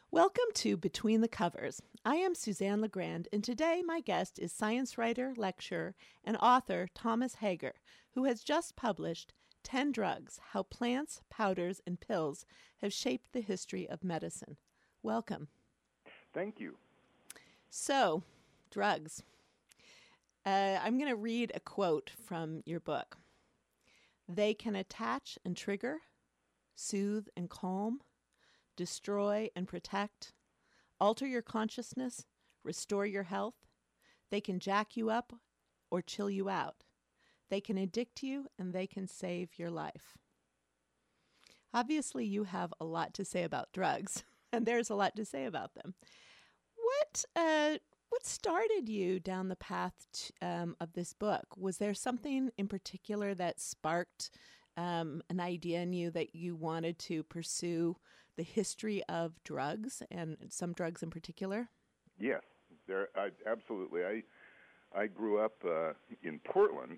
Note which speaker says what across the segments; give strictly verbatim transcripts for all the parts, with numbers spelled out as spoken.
Speaker 1: Welcome to Between the Covers. I am Suzanne LeGrand, and today my guest is science writer, lecturer, and author Thomas Hager, who has just published ten Drugs, How Plants, Powders, and Pills Have Shaped the History of Medicine. Welcome.
Speaker 2: Thank you.
Speaker 1: So, drugs. Uh, I'm going to read a quote from your book. They can attach and trigger, soothe and calm, destroy and protect, alter your consciousness, restore your health. They can jack you up or chill you out. They can addict you and they can save your life. Obviously, you have a lot to say about drugs, and there's a lot to say about them. What uh, what started you down the path t- um, of this book? Was there something in particular that sparked um, an idea in you that you wanted to pursue the history of drugs, and some drugs in particular?
Speaker 2: Yes, there. I, absolutely. I I grew up uh, in Portland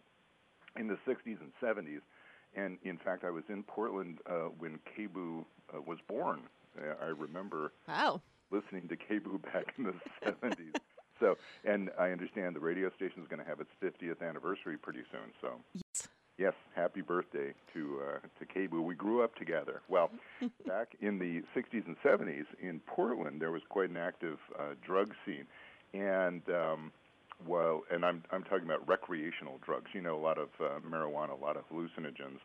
Speaker 2: in the sixties and seventies, and in fact, I was in Portland uh, when K B U uh, was born. Uh, I remember
Speaker 1: Wow.
Speaker 2: listening to K B U back in the seventies. So, and I understand the radio station is going to have its fiftieth anniversary pretty soon. So,
Speaker 1: yes.
Speaker 2: Yes, happy birthday to uh, to K B U. We grew up together. Well, back in the sixties and seventies in Portland, there was quite an active uh, drug scene, and um, well, and I'm I'm talking about recreational drugs. You know, a lot of uh, marijuana, a lot of hallucinogens.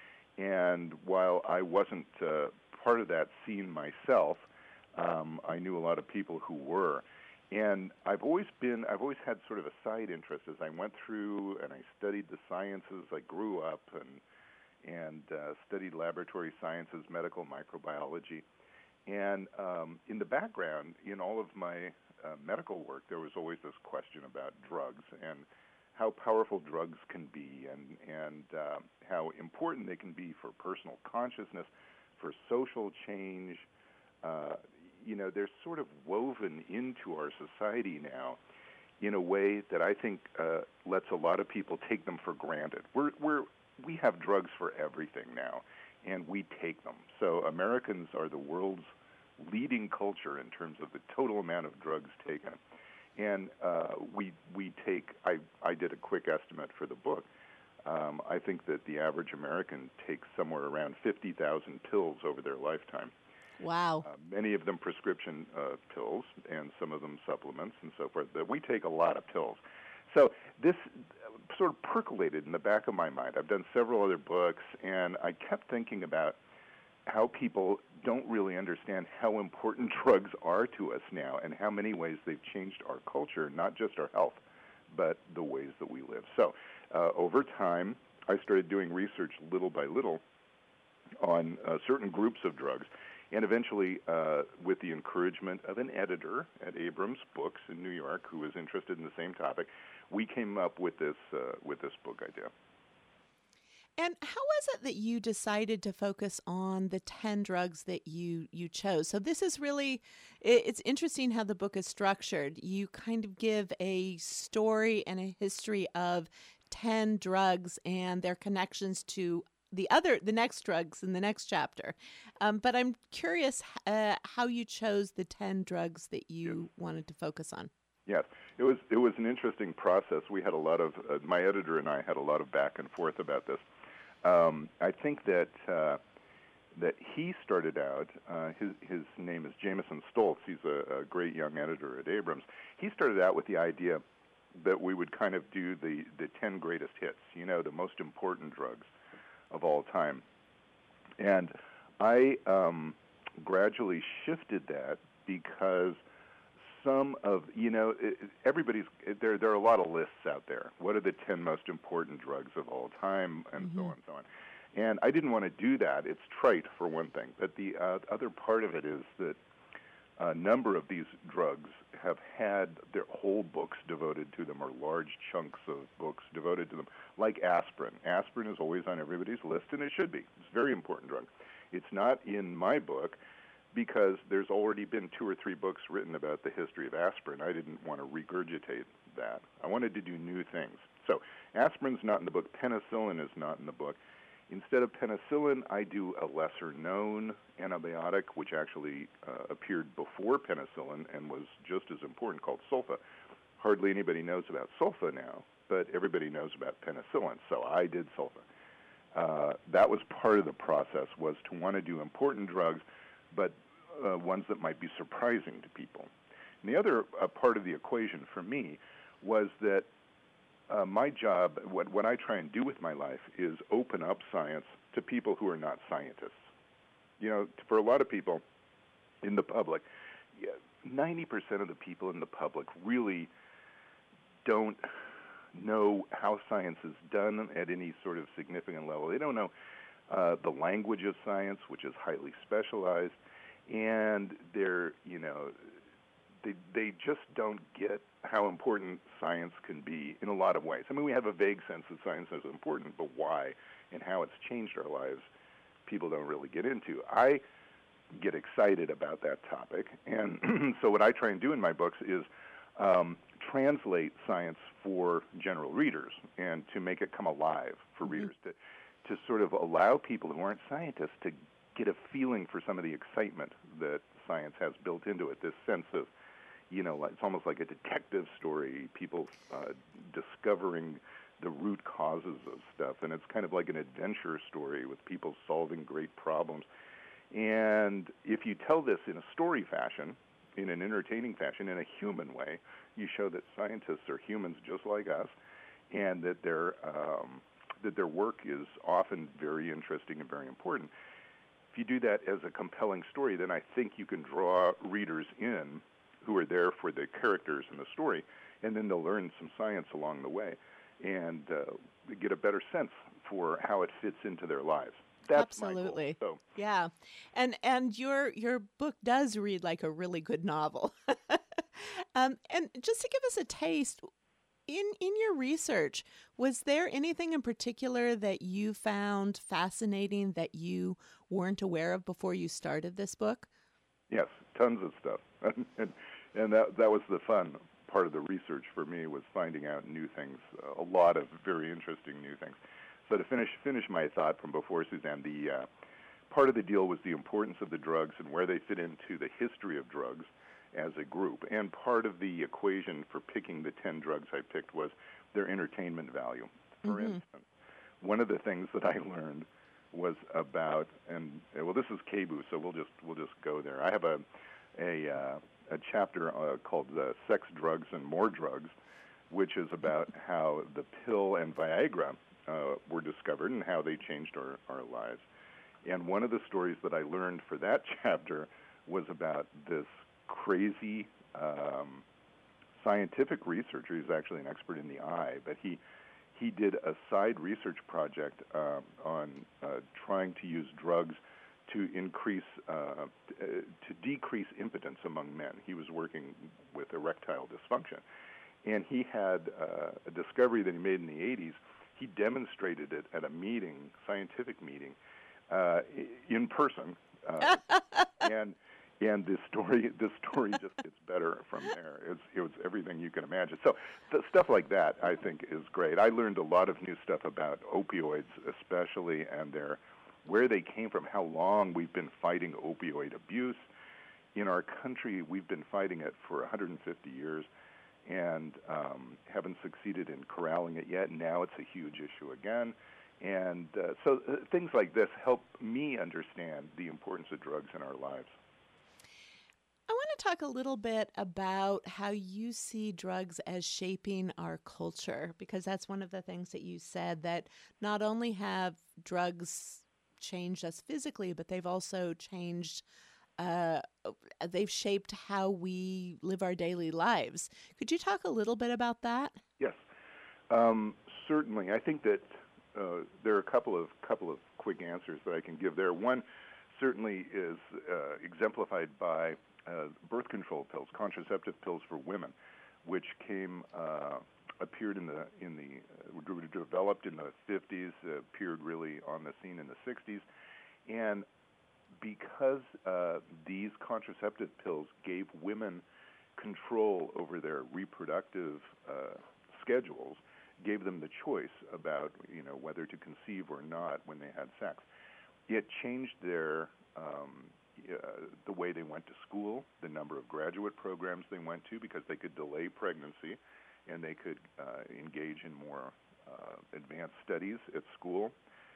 Speaker 2: And while I wasn't uh, part of that scene myself, um, I knew a lot of people who were. And I've always been, I've always had sort of a side interest as I went through and I studied the sciences. I grew up and and uh, studied laboratory sciences, medical microbiology. And um, in the background, in all of my uh, medical work, there was always this question about drugs and how powerful drugs can be, and, and uh, how important they can be for personal consciousness, for social change. Uh, you know, they're sort of woven into our society now in a way that I think uh, lets a lot of people take them for granted. We're, we're, we have drugs for everything now, and we take them. So Americans are the world's leading culture in terms of the total amount of drugs taken. And uh, we we take, I, I did a quick estimate for the book. Um, I think that the average American takes somewhere around fifty thousand pills over their lifetime.
Speaker 1: Wow.
Speaker 2: Uh, many of them prescription uh, pills, and some of them supplements and so forth. But we take a lot of pills. So this sort of percolated in the back of my mind. I've done several other books, and I kept thinking about how people don't really understand how important drugs are to us now and how many ways they've changed our culture, not just our health, but the ways that we live. So uh, over time, I started doing research little by little on uh, certain groups of drugs. And eventually, uh, with the encouragement of an editor at Abrams Books in New York who was interested in the same topic, we came up with this uh, with this book idea.
Speaker 1: And how was it that you decided to focus on the ten drugs that you, you chose? So this is really, it's interesting how the book is structured. You kind of give a story and a history of ten drugs and their connections to the other, the next drugs in the next chapter. Um, but I'm curious uh, how you chose the ten drugs that you
Speaker 2: Yes.
Speaker 1: wanted to focus on.
Speaker 2: Yes, it was it was an interesting process. We had a lot of, uh, my editor and I had a lot of back and forth about this. Um, I think that uh, that he started out, uh, his his name is Jameson Stoltz. He's a, a great young editor at Abrams. He started out with the idea that we would kind of do the, the ten greatest hits, you know, the most important drugs of all time. And I um, gradually shifted that because some of, you know, everybody's, there There are a lot of lists out there. What are the ten most important drugs of all time, and mm-hmm. so on and so on. And I didn't want to do that. It's trite, for one thing. But the uh, other part of it is that a number of these drugs have had their whole books devoted to them, or large chunks of books devoted to them, like aspirin. Aspirin is always on everybody's list, and it should be. It's a very important drug. It's not in my book because there's already been two or three books written about the history of aspirin. I didn't want to regurgitate that. I wanted to do new things. So aspirin's not in the book. Penicillin is not in the book. Instead of penicillin, I do a lesser-known antibiotic, which actually uh, appeared before penicillin and was just as important, called sulfa. Hardly anybody knows about sulfa now, but everybody knows about penicillin, so I did sulfa. Uh, that was part of the process, was to want to do important drugs, but uh, ones that might be surprising to people. And the other uh, part of the equation for me was that uh, my job, what, what I try and do with my life, is open up science to people who are not scientists. You know, for a lot of people in the public, ninety percent of the people in the public really don't know how science is done at any sort of significant level. They don't know uh, the language of science, which is highly specialized, and they're, you know, they they just don't get how important science can be in a lot of ways. I mean, we have a vague sense that science is important, but why and how it's changed our lives, people don't really get into. I get excited about that topic, and so what I try and do in my books is um, translate science for general readers and to make it come alive for mm-hmm. readers, to to sort of allow people who aren't scientists to get a feeling for some of the excitement that science has built into it, this sense of, you know, it's almost like a detective story, people uh, discovering the root causes of stuff, and it's kind of like an adventure story with people solving great problems. And if you tell this in a story fashion, in an entertaining fashion, in a human way, you show that scientists are humans just like us, and that their um, that their work is often very interesting and very important. If you do that as a compelling story, then I think you can draw readers in who are there for the characters in the story, and then they'll learn some science along the way and uh, get a better sense for how it fits into their lives. That's
Speaker 1: Absolutely.
Speaker 2: my goal. So.
Speaker 1: Yeah. And and your your book does read like a really good novel. um, and just to give us a taste, in in your research, was there anything in particular that you found fascinating that you weren't aware of before you started this book?
Speaker 2: Yes, tons of stuff. and and that that was the fun part of the research for me, was finding out new things, a lot of very interesting new things. So to finish finish my thought from before, Suzanne, the uh, part of the deal was the importance of the drugs and where they fit into the history of drugs as a group. And part of the equation for picking the ten drugs I picked was their entertainment value. For mm-hmm. instance, one of the things that I learned was about, and well, this is KEBU, so we'll just we'll just go there. I have a a uh, a chapter uh, called uh, "Sex, Drugs, and More Drugs," which is about how the pill and Viagra Uh, were discovered and how they changed our, our lives. And one of the stories that I learned for that chapter was about this crazy um, scientific researcher. He's actually an expert in the eye, but he he did a side research project um, on uh, trying to use drugs to increase, uh, to decrease impotence among men. He was working with erectile dysfunction. And he had uh, a discovery that he made in the eighties. He demonstrated it at a meeting, scientific meeting, uh, in person, uh, and and this story this story just gets better from there. It's it was everything you can imagine. So the stuff like that, I think, is great. I learned a lot of new stuff about opioids, especially, and their where they came from, how long we've been fighting opioid abuse in our country. We've been fighting it for one hundred fifty years. And um, haven't succeeded in corralling it yet. Now it's a huge issue again. And uh, so uh, things like this help me understand the importance of drugs in our lives.
Speaker 1: I want to talk a little bit about how you see drugs as shaping our culture, because that's one of the things that you said, that not only have drugs changed us physically, but they've also changed Uh, they've shaped how we live our daily lives. Could you talk a little bit about that?
Speaker 2: Yes, um, certainly. I think that uh, there are a couple of couple of quick answers that I can give there. One certainly is uh, exemplified by uh, birth control pills, contraceptive pills for women, which came uh, appeared in the in the uh, developed in the fifties, uh, appeared really on the scene in the sixties, and because uh, these contraceptive pills gave women control over their reproductive uh, schedules, gave them the choice about, you know, whether to conceive or not when they had sex. It changed their um, uh, the way they went to school, the number of graduate programs they went to, because they could delay pregnancy and they could uh, engage in more uh, advanced studies at school.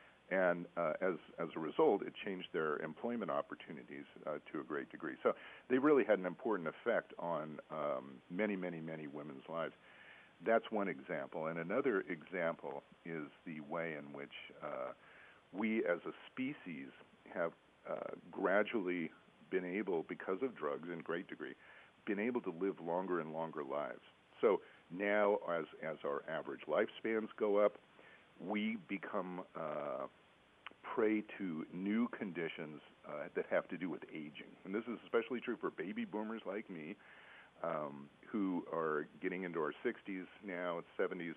Speaker 2: And uh, as as a result, it changed their employment opportunities uh, to a great degree. So they really had an important effect on um, many, many, many women's lives. That's one example. And another example is the way in which uh, we as a species have uh, gradually been able, because of drugs in great degree, been able to live longer and longer lives. So now as, as our average lifespans go up, we become uh, prey to new conditions uh, that have to do with aging. And this is especially true for baby boomers like me, um, who are getting into our sixties now, seventies.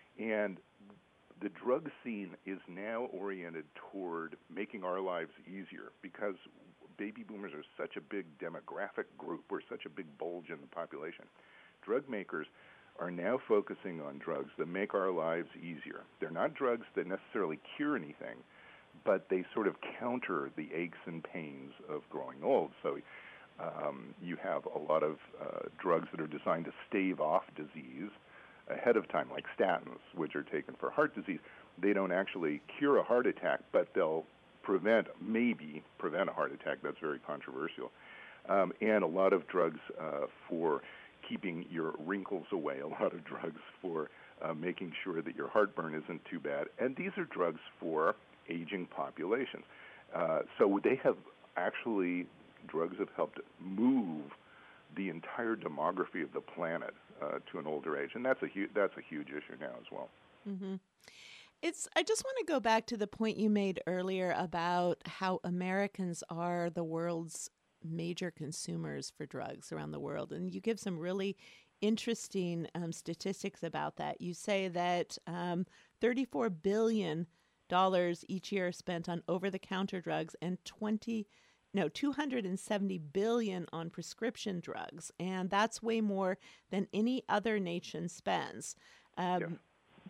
Speaker 2: And the drug scene is now oriented toward making our lives easier, because baby boomers are such a big demographic group. We're such a big bulge in the population. Drug makers are now focusing on drugs that make our lives easier. They're not drugs that necessarily cure anything, but they sort of counter the aches and pains of growing old. So um, you have a lot of uh, drugs that are designed to stave off disease ahead of time, like statins, which are taken for heart disease. They don't actually cure a heart attack, but they'll prevent, maybe prevent a heart attack. That's very controversial. Um, and a lot of drugs uh, for keeping your wrinkles away, a lot of drugs for uh, making sure that your heartburn isn't too bad. And these are drugs for aging populations. Uh, so they have actually, drugs have helped move the entire demography of the planet uh, to an older age, and that's a hu- that's a huge issue now as well.
Speaker 1: Mm-hmm. It's. I just want to go back to the point you made earlier about how Americans are the world's major consumers for drugs around the world, and you give some really interesting um, statistics about that. You say that um, thirty-four billion dollars each year are spent on over-the-counter drugs, and twenty no, two hundred seventy billion dollars on prescription drugs, and that's way more than any other nation spends. Um,
Speaker 2: Yes.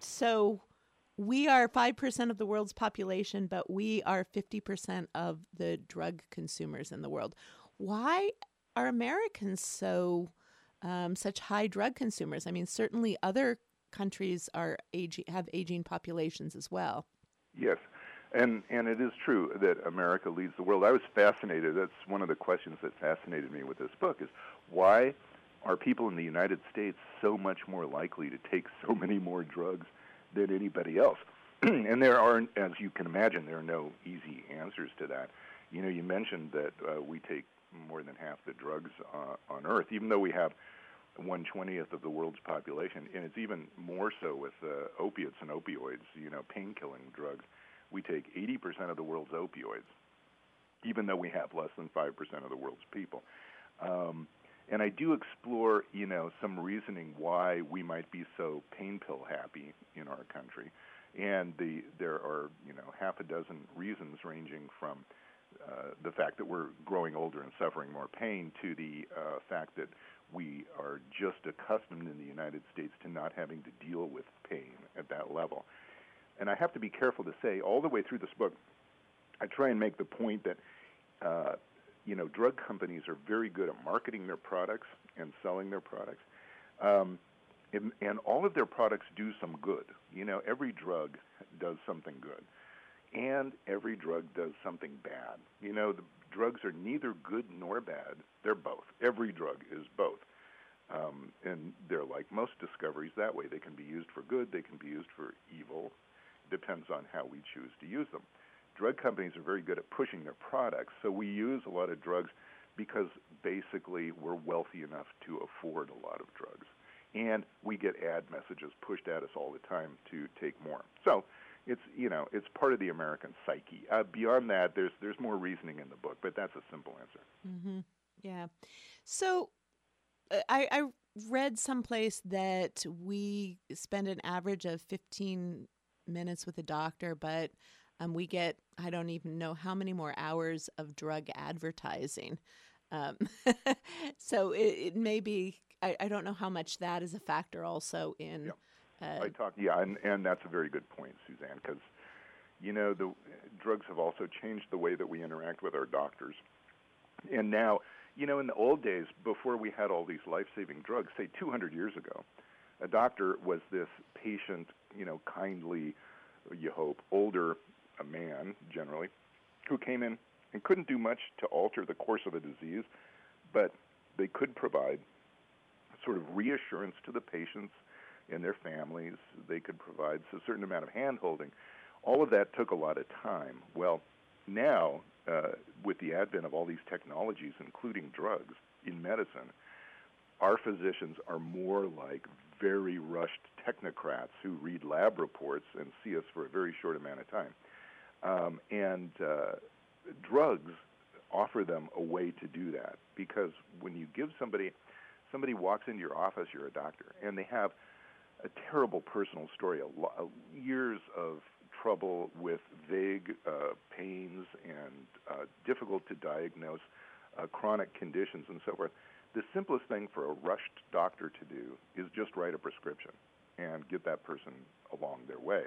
Speaker 1: So we are five percent of the world's population, but we are fifty percent of the drug consumers in the world. Why are Americans so um, such high drug consumers? I mean, certainly other countries are aging, have aging populations as well.
Speaker 2: Yes. And and it is true that America leads the world. I was fascinated. That's one of the questions that fascinated me with this book is why are people in the United States so much more likely to take so many more drugs than anybody else? And there are, as you can imagine, there are no easy answers to that. You know, you mentioned that uh, we take more than half the drugs uh, on Earth, even though we have one twentieth of the world's population, and it's even more so with uh, opiates and opioids, you know, pain-killing drugs. We take eighty percent of the world's opioids, even though we have less than five percent of the world's people. Um, and I do explore, you know, some reasoning why we might be so pain pill happy in our country. And the there are, you know, half a dozen reasons ranging from uh, the fact that we're growing older and suffering more pain to the uh, fact that we are just accustomed in the United States to not having to deal with pain at that level. And I have to be careful to say, all the way through this book, I try and make the point that, uh, you know, drug companies are very good at marketing their products and selling their products. Um, and, and all of their products do some good. You know, every drug does something good. And every drug does something bad. You know, the drugs are neither good nor bad. They're both. Every drug is both. Um, and they're like most discoveries that way. They can be used for good. They can be used for evil. Depends on how we choose to use them. Drug companies are very good at pushing their products, so we use a lot of drugs because basically we're wealthy enough to afford a lot of drugs. And we get ad messages pushed at us all the time to take more. So it's, you know, it's part of the American psyche. Uh, beyond that, there's there's more reasoning in the book, but that's a simple answer.
Speaker 1: Mm-hmm. Yeah. So uh, I, I read someplace that we spend an average of fifteen minutes with a doctor, but um, we get, I don't even know how many more hours of drug advertising. Um, so it, it may be, I, I don't know how much that is a factor also in
Speaker 2: Yeah.
Speaker 1: Uh,
Speaker 2: I talk, yeah, and, and that's a very good point, Suzanne, because, you know, the drugs have also changed the way that we interact with our doctors. And now, you know, in the old days, before we had all these life-saving drugs, say two hundred years ago, a doctor was this patient, you know, kindly, you hope, older a man, generally, who came in and couldn't do much to alter the course of a disease, but they could provide sort of reassurance to the patients and their families. They could provide a certain amount of hand-holding. All of that took a lot of time. Well, now, uh, with the advent of all these technologies, including drugs in medicine, our physicians are more like very rushed technocrats who read lab reports and see us for a very short amount of time. Um, and uh, drugs offer them a way to do that, because when you give somebody, somebody walks into your office, you're a doctor, and they have a terrible personal story, a lo- years of trouble with vague uh, pains and uh, difficult to diagnose uh, chronic conditions and so forth. The simplest thing for a rushed doctor to do is just write a prescription and get that person along their way.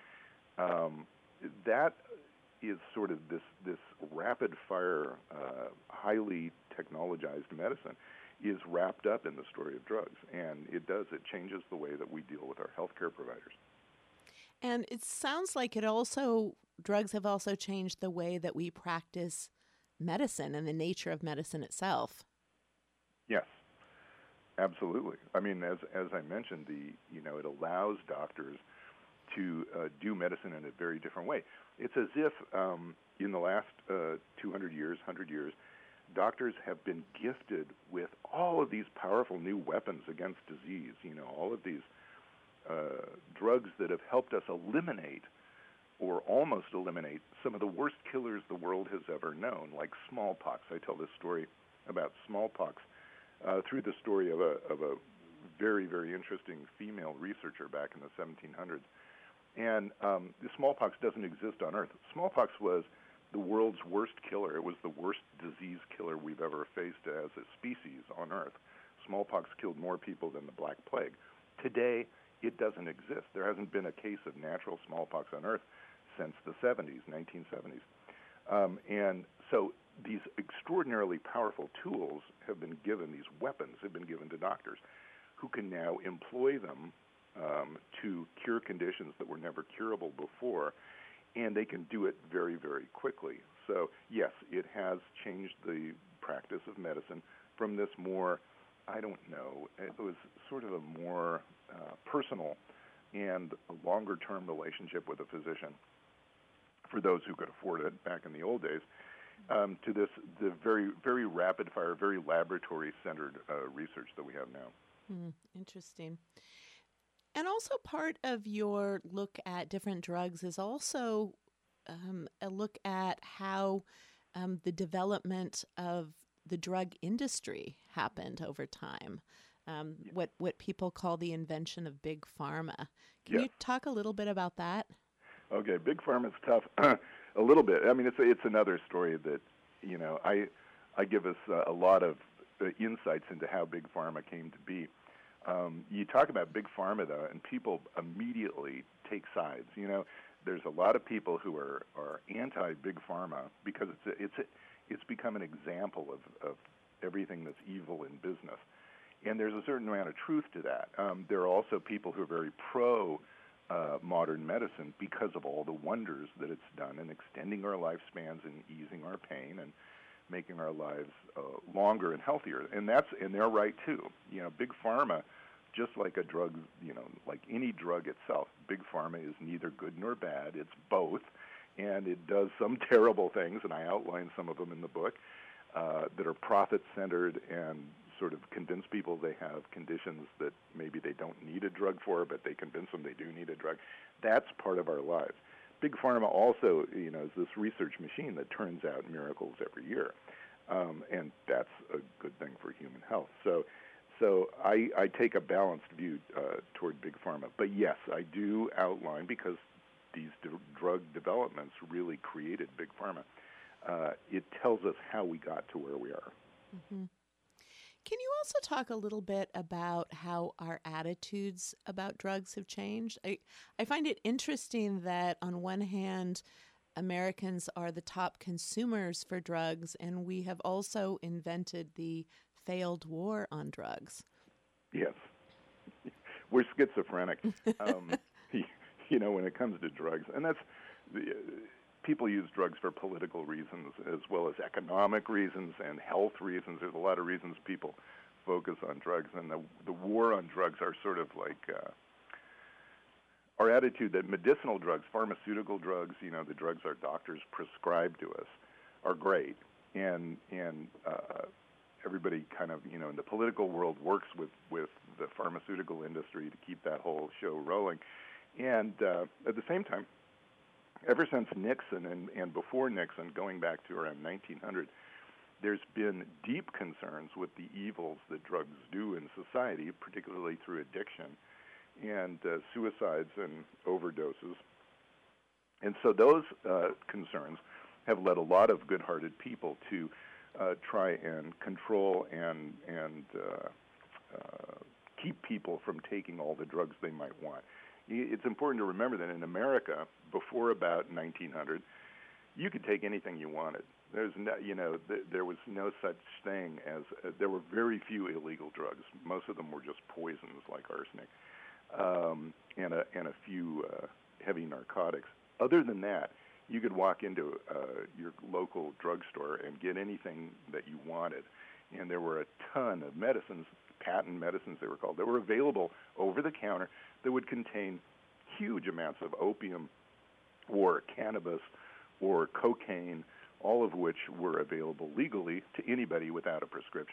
Speaker 2: Um, that is sort of this, this rapid-fire, uh, highly technologized medicine is wrapped up in the story of drugs, and it does. It changes the way that we deal with our healthcare providers.
Speaker 1: and it sounds like it also, drugs have also changed the way that we practice medicine and the nature of medicine itself.
Speaker 2: Yes, absolutely. I mean, as as I mentioned, the you know it allows doctors to uh, do medicine in a very different way. It's as if um, in the last uh, two hundred years, one hundred years, doctors have been gifted with all of these powerful new weapons against disease. You know, all of these uh, drugs that have helped us eliminate or almost eliminate some of the worst killers the world has ever known, like smallpox. I tell this story about smallpox uh, through the story of a of a very, very interesting female researcher back in the seventeen hundreds. And um, the smallpox doesn't exist on Earth. Smallpox was the world's worst killer. It was the worst disease killer we've ever faced as a species on Earth. Smallpox killed more people than the Black Plague. Today, it doesn't exist. There hasn't been a case of natural smallpox on Earth since the seventies, nineteen seventies. Um, and so these extraordinarily powerful tools have been given, these weapons have been given to doctors who can now employ them um, to cure conditions that were never curable before, and they can do it very, very quickly. So, yes, it has changed the practice of medicine from this more, I don't know, it was sort of a more uh, personal and a longer-term relationship with a physician for those who could afford it back in the old days, um, to this the very, very rapid-fire, very laboratory-centered uh, research that we have now.
Speaker 1: Hmm, interesting. And also part of your look at different drugs is also um, a look at how um, the development of the drug industry happened over time, um,
Speaker 2: Yeah.
Speaker 1: what, what people call the invention of big pharma. Can
Speaker 2: Yes.
Speaker 1: you talk a little bit about that?
Speaker 2: Okay, big pharma is tough. A little bit. I mean, it's it's another story that, you know, I I give us uh, a lot of uh, insights into how big pharma came to be. Um, you talk about big pharma, though, and people immediately take sides. You know, there's a lot of people who are, are anti-big pharma because it's a, it's a, it's become an example of, of everything that's evil in business. And there's a certain amount of truth to that. Um, there are also people who are very pro uh, modern medicine because of all the wonders that it's done in extending our lifespans and easing our pain and making our lives uh, longer and healthier. And that's and they're right too. You know, big pharma, just like a drug, you know, like any drug itself, big pharma is neither good nor bad. It's both, and it does some terrible things, and I outline some of them in the book, uh, that are profit-centered and sort of convince people they have conditions that maybe they don't need a drug for, but they convince them they do need a drug. That's part of our lives. Big pharma also, you know, is this research machine that turns out miracles every year, um, and that's a good thing for human health. So, so I, I take a balanced view uh, toward big pharma. But yes, I do outline, because these d- drug developments really created big pharma. Uh, it tells us how we got to where we are.
Speaker 1: Mm-hmm. Can you also talk a little bit about how our attitudes about drugs have changed? I, I find it interesting that on one hand, Americans are the top consumers for drugs, and we have also invented the failed war on drugs.
Speaker 2: Yes. We're schizophrenic, um, you know, when it comes to drugs. And that's, the, uh, people use drugs for political reasons as well as economic reasons and health reasons. There's a lot of reasons people focus on drugs. And the, the war on drugs are sort of like uh, our attitude that medicinal drugs, pharmaceutical drugs, you know, the drugs our doctors prescribe to us are great. And, and uh, everybody kind of, you know, in the political world works with, with the pharmaceutical industry to keep that whole show rolling. And uh, at the same time, ever since Nixon and, and before Nixon, going back to around nineteen hundred, there's been deep concerns with the evils that drugs do in society, particularly through addiction and uh, suicides and overdoses. And so those uh, concerns have led a lot of good-hearted people to uh, try and control and, and uh, uh, keep people from taking all the drugs they might want. It's important to remember that in America, before about nineteen hundred, you could take anything you wanted. There's no, you know, th- there was no such thing as, uh, there were very few illegal drugs. Most of them were just poisons like arsenic, um, and, a, and a few uh, heavy narcotics. Other than that, you could walk into uh, your local drugstore and get anything that you wanted. And there were a ton of medicines, patent medicines they were called, that were available over the counter that would contain huge amounts of opium or cannabis or cocaine, all of which were available legally to anybody without a prescription.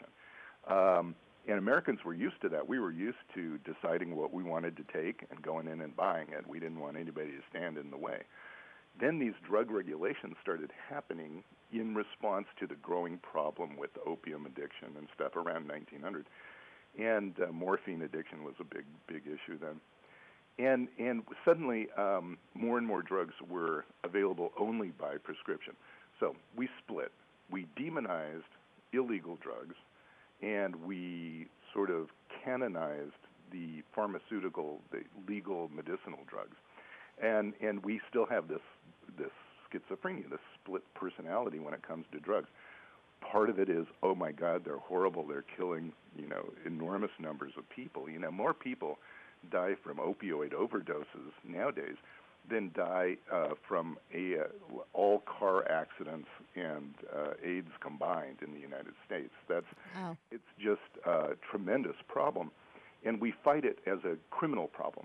Speaker 2: Um, and Americans were used to that. We were used to deciding what we wanted to take and going in and buying it. We didn't want anybody to stand in the way. Then these drug regulations started happening in response to the growing problem with opium addiction and stuff around nineteen hundred. And uh, morphine addiction was a big, big issue then. And and suddenly um, more and more drugs were available only by prescription. So we split. We demonized illegal drugs, and we sort of canonized the pharmaceutical, the legal medicinal drugs. And and we still have this this schizophrenia, this split personality when it comes to drugs. Part of it is, oh my God, they're horrible. They're killing, you know, enormous numbers of people. You know, more people die from opioid overdoses nowadays than die uh, from a, uh, all car accidents and uh, AIDS combined in the United States. That's
Speaker 1: Wow.
Speaker 2: It's just a tremendous problem, and we fight it as a criminal problem.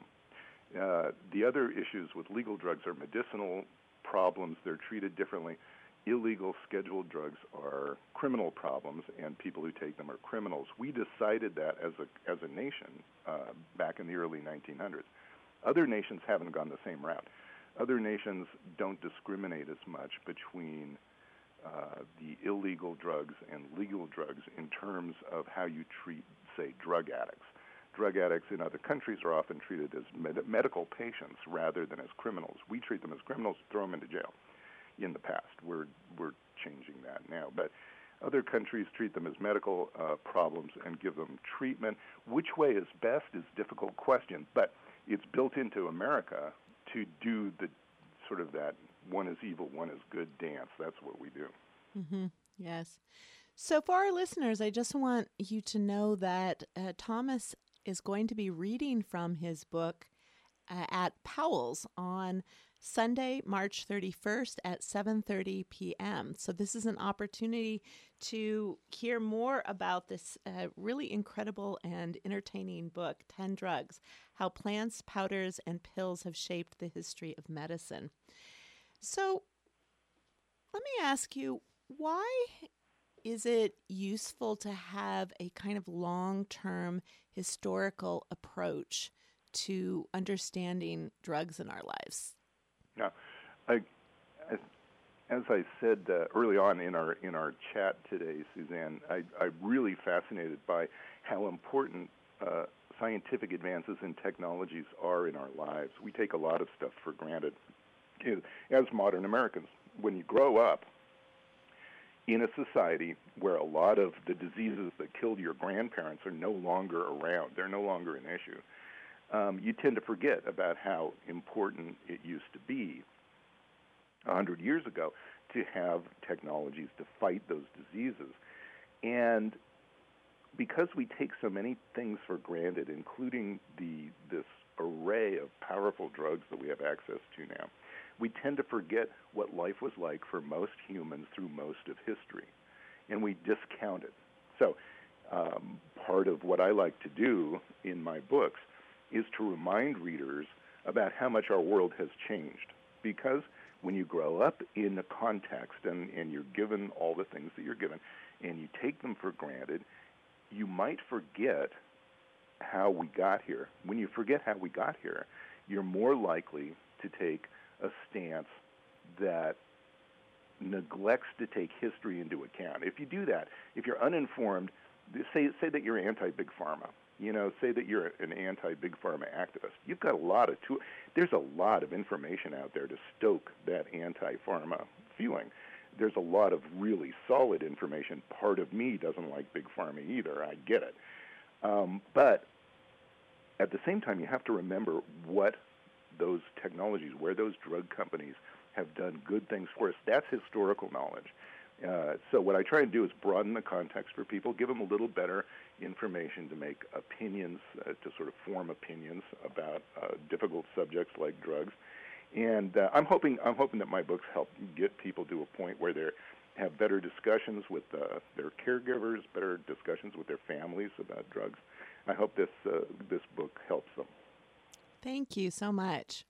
Speaker 2: Uh, the other issues with legal drugs are medicinal problems. They're treated differently. Illegal scheduled drugs are criminal problems, and people who take them are criminals. We decided that as a as a nation uh, back in the early nineteen hundreds. Other nations haven't gone the same route. Other nations don't discriminate as much between uh, the illegal drugs and legal drugs in terms of how you treat, say, drug addicts. Drug addicts in other countries are often treated as med- medical patients rather than as criminals. We treat them as criminals, throw them into jail. In the past, we're we're changing that now, but other countries treat them as medical uh, problems and give them treatment. Which way is best is a difficult question, but it's built into America to do the sort of that one is evil, one is good dance. That's what we do.
Speaker 1: Mm-hmm. Yes. So for our listeners, I just want you to know that uh, Thomas is going to be reading from his book uh, at Powell's on Sunday, March thirty-first at seven thirty p.m. So this is an opportunity to hear more about this uh, really incredible and entertaining book, ten drugs, How Plants, Powders, and Pills Have Shaped the History of Medicine. So let me ask you, why is it useful to have a kind of long-term historical approach to understanding drugs in our lives?
Speaker 2: Now, I, as, as I said uh, early on in our in our chat today, Suzanne, I, I'm really fascinated by how important uh, scientific advances in technologies are in our lives. We take a lot of stuff for granted as modern Americans. When you grow up, in a society where a lot of the diseases that killed your grandparents are no longer around, they're no longer an issue, um, you tend to forget about how important it used to be a hundred years ago to have technologies to fight those diseases. And because we take so many things for granted, including the this array of powerful drugs that we have access to now, we tend to forget what life was like for most humans through most of history, and we discount it. So um, part of what I like to do in my books is to remind readers about how much our world has changed, because when you grow up in a context and, and you're given all the things that you're given and you take them for granted, you might forget how we got here. When you forget how we got here, you're more likely to take a stance that neglects to take history into account. If you do that, if you're uninformed, say say that you're anti-big pharma, you know, say that you're an anti-big pharma activist. You've got a lot of tool. There's a lot of information out there to stoke that anti-pharma feeling. There's a lot of really solid information. Part of me doesn't like big pharma either. I get it. Um, but at the same time, you have to remember what those technologies, where those drug companies have done good things for us. That's historical knowledge. Uh, so what I try and do is broaden the context for people, give them a little better information to make opinions, uh, to sort of form opinions about uh, difficult subjects like drugs. And uh, I'm hoping I'm hoping that my books help get people to a point where they have better discussions with uh, their caregivers, better discussions with their families about drugs. I hope this uh, this book helps them.
Speaker 1: Thank you so much.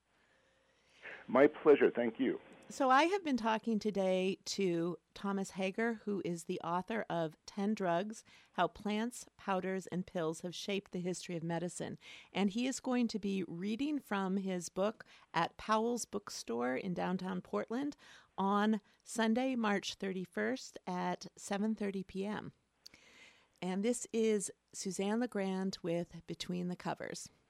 Speaker 2: My pleasure. Thank you.
Speaker 1: So I have been talking today to Thomas Hager, who is the author of ten Drugs, How Plants, Powders, and Pills Have Shaped the History of Medicine. And he is going to be reading from his book at Powell's Bookstore in downtown Portland on Sunday, March thirty-first at seven thirty p.m. And this is Suzanne LeGrand with Between the Covers.